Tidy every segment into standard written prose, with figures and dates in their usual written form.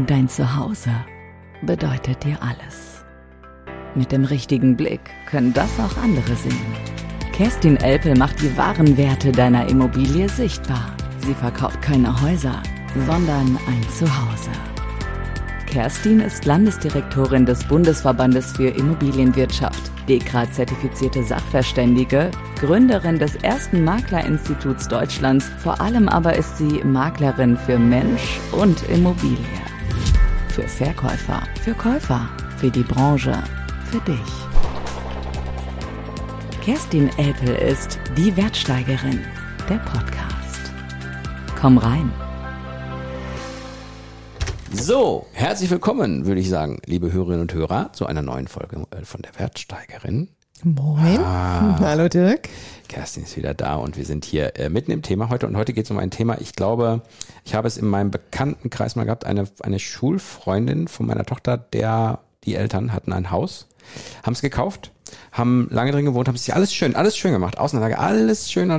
Dein Zuhause bedeutet dir alles. Mit dem richtigen Blick können das auch andere sehen. Kerstin Elpel macht die wahren Werte deiner Immobilie sichtbar. Sie verkauft keine Häuser, sondern ein Zuhause. Kerstin ist Landesdirektorin des Bundesverbandes für Immobilienwirtschaft, DEKRA-zertifizierte Sachverständige, Gründerin des ersten Maklerinstituts Deutschlands, vor allem aber ist sie Maklerin für Mensch und Immobilie. Für Verkäufer, für Käufer, für die Branche, für dich. Kerstin Elpel ist die Wertsteigerin, der Podcast. Komm rein. So, herzlich willkommen, würde ich sagen, liebe Hörerinnen und Hörer, zu einer neuen Folge von der Wertsteigerin. Moin. Hallo Dirk. Kerstin ist wieder da und wir sind hier mitten im Thema heute. Und heute geht es um ein Thema, ich glaube, ich habe es in meinem Bekanntenkreis mal gehabt, eine Schulfreundin von meiner Tochter, die Eltern hatten ein Haus, haben es gekauft, haben lange drin gewohnt, haben sich alles schön gemacht, Außenanlage, alles schön.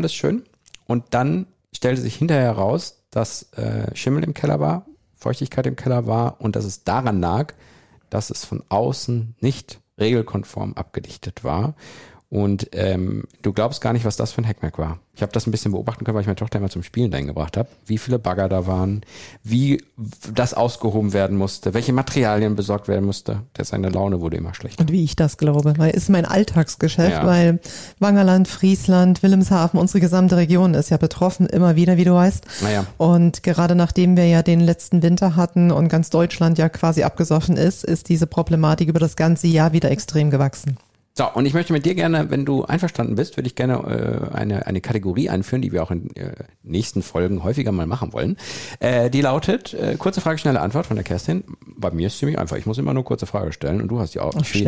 Und dann stellte sich hinterher heraus, dass Schimmel im Keller war, Feuchtigkeit im Keller war und dass es daran lag, dass es von außen nicht regelkonform abgedichtet war. Und du glaubst gar nicht, was das für ein Hackmack war. Ich habe das ein bisschen beobachten können, weil ich meine Tochter immer zum Spielen dahin gebracht habe. Wie viele Bagger da waren, wie das ausgehoben werden musste, welche Materialien besorgt werden musste. Seine Laune wurde immer schlechter. Und wie ich das glaube, weil es ist mein Alltagsgeschäft, Ja. weil Wangerland, Friesland, Wilhelmshaven, unsere gesamte Region ist ja betroffen, immer wieder, wie du weißt. Naja. Und gerade nachdem wir ja den letzten Winter hatten und ganz Deutschland ja quasi abgesoffen ist diese Problematik über das ganze Jahr wieder extrem gewachsen. So, und ich möchte mit dir gerne, wenn du einverstanden bist, würde ich gerne eine Kategorie einführen, die wir auch in nächsten Folgen häufiger mal machen wollen. Die lautet, kurze Frage, schnelle Antwort von der Kerstin. Bei mir ist ziemlich einfach. Ich muss immer nur kurze Frage stellen und du hast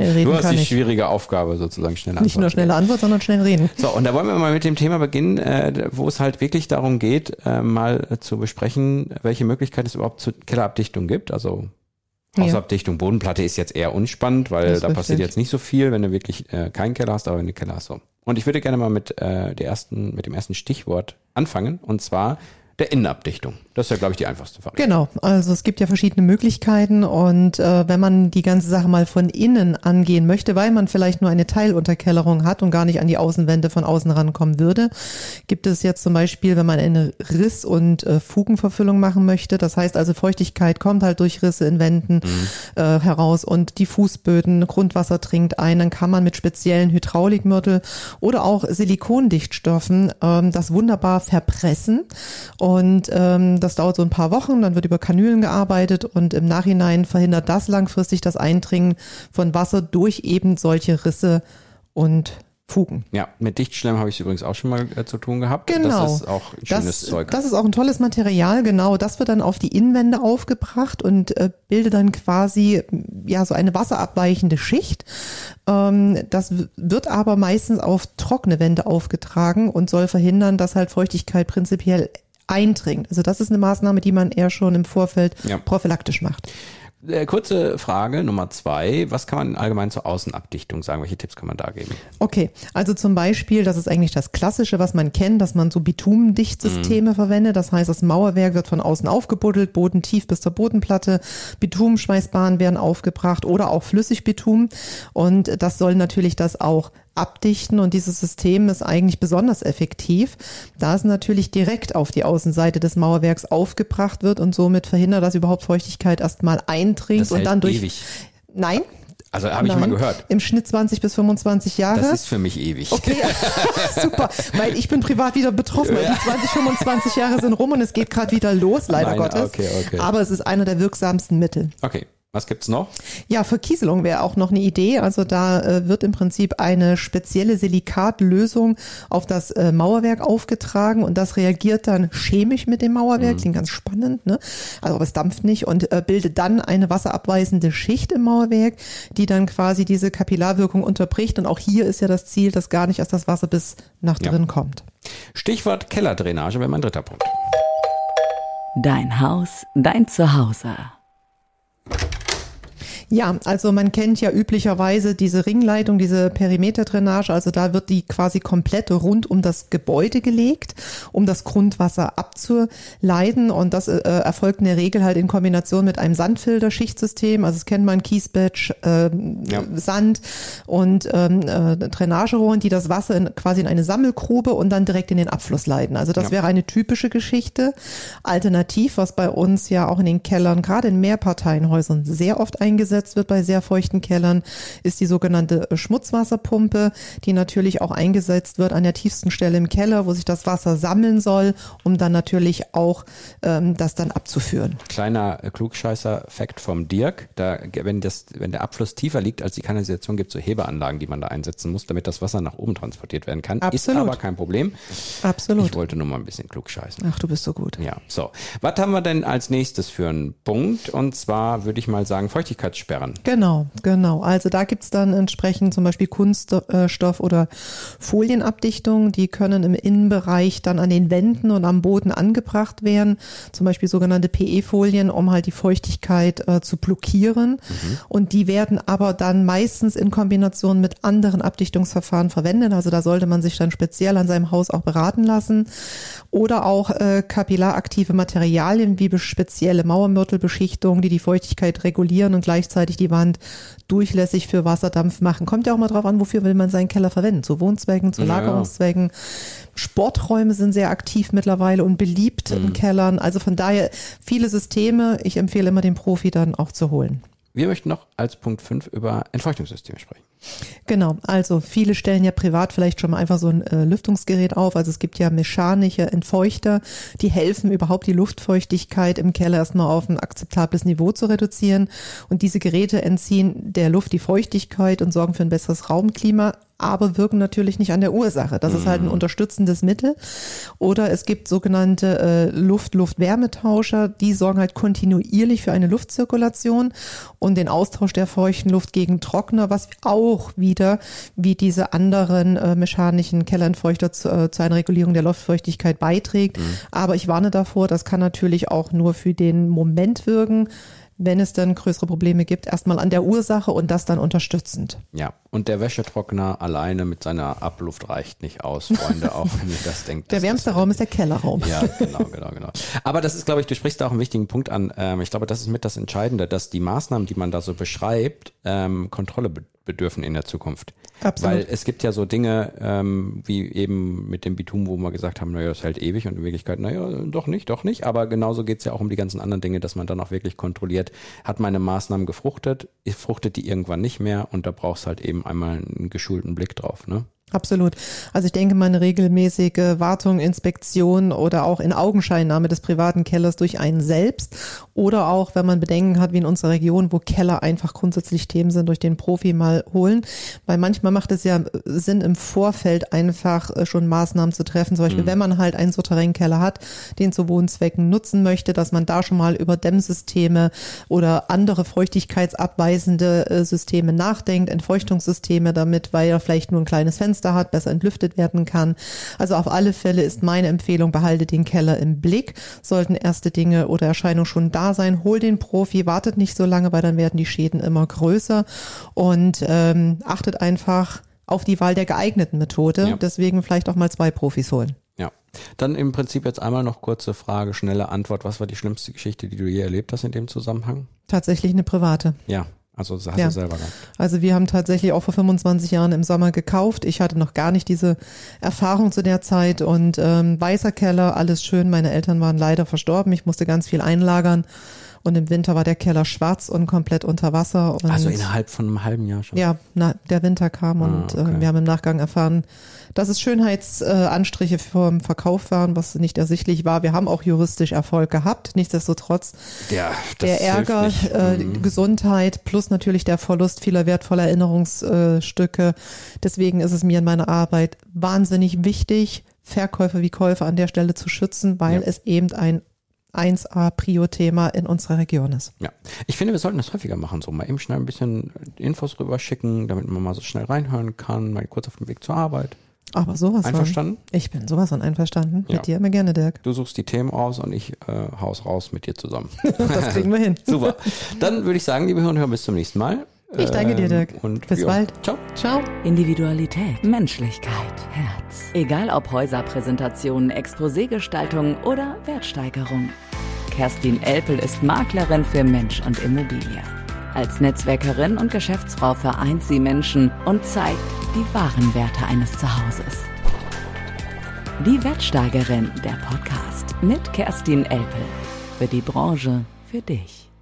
die schwierige Aufgabe, sozusagen schnelle Antwort. Nicht nur schnelle Antwort, sondern schnell reden. So, und da wollen wir mal mit dem Thema beginnen, wo es halt wirklich darum geht, mal zu besprechen, welche Möglichkeiten es überhaupt zur Kellerabdichtung gibt. Also Hausabdichtung, Bodenplatte ist jetzt eher unspannend, weil da passiert jetzt nicht so viel, wenn du wirklich keinen Keller hast, aber wenn du Keller hast so. Und ich würde gerne mal mit dem ersten Stichwort anfangen, und zwar der Innenabdichtung. Das ist ja, glaube ich, die einfachste Variante. Genau, also es gibt ja verschiedene Möglichkeiten und wenn man die ganze Sache mal von innen angehen möchte, weil man vielleicht nur eine Teilunterkellerung hat und gar nicht an die Außenwände von außen rankommen würde, gibt es jetzt zum Beispiel, wenn man eine Riss- und Fugenverfüllung machen möchte, das heißt also Feuchtigkeit kommt halt durch Risse in Wänden heraus und die Fußböden, Grundwasser dringt ein, dann kann man mit speziellen Hydraulikmörtel oder auch Silikondichtstoffen das wunderbar verpressen. Und das dauert so ein paar Wochen, dann wird über Kanülen gearbeitet und im Nachhinein verhindert das langfristig das Eindringen von Wasser durch eben solche Risse und Fugen. Ja, mit Dichtschlemm habe ich übrigens auch schon mal zu tun gehabt. Genau. Das ist auch ein schönes Zeug. Das ist auch ein tolles Material, genau. Das wird dann auf die Innenwände aufgebracht und bildet dann quasi ja so eine wasserabweichende Schicht. Das wird aber meistens auf trockene Wände aufgetragen und soll verhindern, dass halt Feuchtigkeit prinzipiell eindringt. Also das ist eine Maßnahme, die man eher schon im Vorfeld prophylaktisch macht. Kurze Frage Nummer 2. Was kann man allgemein zur Außenabdichtung sagen? Welche Tipps kann man da geben? Okay, also zum Beispiel, das ist eigentlich das Klassische, was man kennt, dass man so Bitumendichtsysteme verwendet. Das heißt, das Mauerwerk wird von außen aufgebuddelt, Boden tief bis zur Bodenplatte, Bitumenschweißbahnen werden aufgebracht oder auch Flüssigbitum. Und das soll natürlich das auch abdichten und dieses System ist eigentlich besonders effektiv, da es natürlich direkt auf die Außenseite des Mauerwerks aufgebracht wird und somit verhindert, dass überhaupt Feuchtigkeit erstmal eindringt das und dann durch... Ewig. Nein. Also habe ich mal gehört. Im Schnitt 20 bis 25 Jahre. Das ist für mich ewig. Okay, super, weil ich bin privat wieder betroffen, weil die 20, 25 Jahre sind rum und es geht gerade wieder los, leider Gottes. Okay. Aber es ist einer der wirksamsten Mittel. Okay. Was gibt's noch? Ja, Verkieselung wäre auch noch eine Idee. Also da wird im Prinzip eine spezielle Silikatlösung auf das Mauerwerk aufgetragen und das reagiert dann chemisch mit dem Mauerwerk. Klingt ganz spannend, ne? Also aber es dampft nicht und bildet dann eine wasserabweisende Schicht im Mauerwerk, die dann quasi diese Kapillarwirkung unterbricht. Und auch hier ist ja das Ziel, dass gar nicht erst das Wasser bis nach drin kommt. Stichwort Kellerdrainage wäre mein dritter Punkt. Dein Haus, dein Zuhause. Ja, also man kennt ja üblicherweise diese Ringleitung, diese Perimeterdrainage, also da wird die quasi komplett rund um das Gebäude gelegt, um das Grundwasser abzuleiten, und das erfolgt in der Regel halt in Kombination mit einem Sandfilter-Schichtsystem, also das kennt man, Kiesbett, Sand und Drainagerohren, die das Wasser quasi in eine Sammelgrube und dann direkt in den Abfluss leiten. Also das wäre eine typische Geschichte. Alternativ, was bei uns ja auch in den Kellern, gerade in Mehrparteienhäusern, sehr oft eingesetzt wird bei sehr feuchten Kellern, ist die sogenannte Schmutzwasserpumpe, die natürlich auch eingesetzt wird an der tiefsten Stelle im Keller, wo sich das Wasser sammeln soll, um dann natürlich auch das dann abzuführen. Kleiner Klugscheißer-Fact vom Dirk, wenn der Abfluss tiefer liegt als die Kanalisation, gibt es so Hebeanlagen, die man da einsetzen muss, damit das Wasser nach oben transportiert werden kann. Absolut. Ist aber kein Problem. Absolut. Ich wollte nur mal ein bisschen klugscheißen. Ach, du bist so gut. Ja, so. Was haben wir denn als nächstes für einen Punkt? Und zwar würde ich mal sagen Feuchtigkeitssperren. Genau. Also da gibt's dann entsprechend zum Beispiel Kunststoff- oder Folienabdichtungen, die können im Innenbereich dann an den Wänden und am Boden angebracht werden. Zum Beispiel sogenannte PE-Folien, um halt die Feuchtigkeit zu blockieren. Und die werden aber dann meistens in Kombination mit anderen Abdichtungsverfahren verwendet. Also da sollte man sich dann speziell an seinem Haus auch beraten lassen. Oder auch kapillaraktive Materialien wie spezielle Mauermörtelbeschichtungen, die Feuchtigkeit regulieren und gleichzeitig die Wand durchlässig für Wasserdampf machen. Kommt ja auch mal drauf an, wofür will man seinen Keller verwenden. Zu Wohnzwecken, zu Lagerungszwecken. Sporträume sind sehr aktiv mittlerweile und beliebt in Kellern. Also von daher viele Systeme. Ich empfehle immer den Profi dann auch zu holen. Wir möchten noch als Punkt 5 über Entfeuchtungssysteme sprechen. Genau, also viele stellen ja privat vielleicht schon mal einfach so ein Lüftungsgerät auf. Also es gibt ja mechanische Entfeuchter, die helfen überhaupt die Luftfeuchtigkeit im Keller erstmal auf ein akzeptables Niveau zu reduzieren. Und diese Geräte entziehen der Luft die Feuchtigkeit und sorgen für ein besseres Raumklima, aber wirken natürlich nicht an der Ursache. Das ist halt ein unterstützendes Mittel. Oder es gibt sogenannte Luft-Luft-Wärmetauscher, die sorgen halt kontinuierlich für eine Luftzirkulation und den Austausch der feuchten Luft gegen Trockner, was auch wieder wie diese anderen mechanischen Kellerentfeuchter zu einer Regulierung der Luftfeuchtigkeit beiträgt. Aber ich warne davor, das kann natürlich auch nur für den Moment wirken, wenn es dann größere Probleme gibt, erstmal an der Ursache und das dann unterstützend. Ja, und der Wäschetrockner alleine mit seiner Abluft reicht nicht aus, Freunde, auch wenn ihr das denkt. Der wärmste Raum ist der Kellerraum. Ja, genau. Aber das ist, glaube ich, du sprichst da auch einen wichtigen Punkt an. Ich glaube, das ist mit das Entscheidende, dass die Maßnahmen, die man da so beschreibt, Kontrolle bedürfen in der Zukunft. Absolut. Weil es gibt ja so Dinge, wie eben mit dem Bitumen, wo wir gesagt haben, naja, das hält ewig und in Wirklichkeit, naja, doch nicht. Aber genauso geht's ja auch um die ganzen anderen Dinge, dass man dann auch wirklich kontrolliert, hat meine Maßnahmen gefruchtet, fruchtet die irgendwann nicht mehr und da brauchst halt eben einmal einen geschulten Blick drauf, ne? Absolut. Also ich denke mal, eine regelmäßige Wartung, Inspektion oder auch in Augenscheinnahme des privaten Kellers durch einen selbst oder auch, wenn man Bedenken hat, wie in unserer Region, wo Keller einfach grundsätzlich Themen sind, durch den Profi mal holen. Weil manchmal macht es ja Sinn, im Vorfeld einfach schon Maßnahmen zu treffen. Zum Beispiel, wenn man halt einen Souterrainkeller hat, den zu Wohnzwecken nutzen möchte, dass man da schon mal über Dämmsysteme oder andere feuchtigkeitsabweisende Systeme nachdenkt, Entfeuchtungssysteme damit, weil er vielleicht nur ein kleines Fenster hat, besser entlüftet werden kann. Also auf alle Fälle ist meine Empfehlung, behalte den Keller im Blick. Sollten erste Dinge oder Erscheinungen schon da sein, hol den Profi, wartet nicht so lange, weil dann werden die Schäden immer größer und achtet einfach auf die Wahl der geeigneten Methode. Ja. Deswegen vielleicht auch mal 2 Profis holen. Ja, dann im Prinzip jetzt einmal noch kurze Frage, schnelle Antwort. Was war die schlimmste Geschichte, die du je erlebt hast in dem Zusammenhang? Tatsächlich eine private. Ja. Also das hast du selber gehabt. Also wir haben tatsächlich auch vor 25 Jahren im Sommer gekauft. Ich hatte noch gar nicht diese Erfahrung zu der Zeit und weißer Keller, alles schön. Meine Eltern waren leider verstorben. Ich musste ganz viel einlagern und im Winter war der Keller schwarz und komplett unter Wasser. Und also innerhalb von einem halben Jahr schon? Ja, der Winter kam und wir haben im Nachgang erfahren, dass es Schönheitsanstriche vom Verkauf waren, was nicht ersichtlich war. Wir haben auch juristisch Erfolg gehabt. Nichtsdestotrotz der Ärger, die Gesundheit plus natürlich der Verlust vieler wertvoller Erinnerungsstücke. Deswegen ist es mir in meiner Arbeit wahnsinnig wichtig, Verkäufer wie Käufer an der Stelle zu schützen, weil es eben ein 1A-Prio-Thema in unserer Region ist. Ja, ich finde, wir sollten das häufiger machen, so mal eben schnell ein bisschen Infos rüberschicken, damit man mal so schnell reinhören kann, mal kurz auf dem Weg zur Arbeit. Aber sowas Einverstanden? Ich bin sowas von einverstanden. Ja. Mit dir immer gerne, Dirk. Du suchst die Themen raus und ich haus raus mit dir zusammen. Das kriegen wir hin. Super. Dann würde ich sagen, liebe Hörer, bis zum nächsten Mal. Ich danke dir, Dirk. Und bis bald. Ciao. Ciao. Individualität, Menschlichkeit, Herz. Egal ob Häuserpräsentationen, Exposé-Gestaltung oder Wertsteigerung. Kerstin Elpel ist Maklerin für Mensch und Immobilie. Als Netzwerkerin und Geschäftsfrau vereint sie Menschen und zeigt die wahren Werte eines Zuhauses. Die Wertsteigerin, der Podcast mit Kerstin Elpel. Für die Branche, für dich.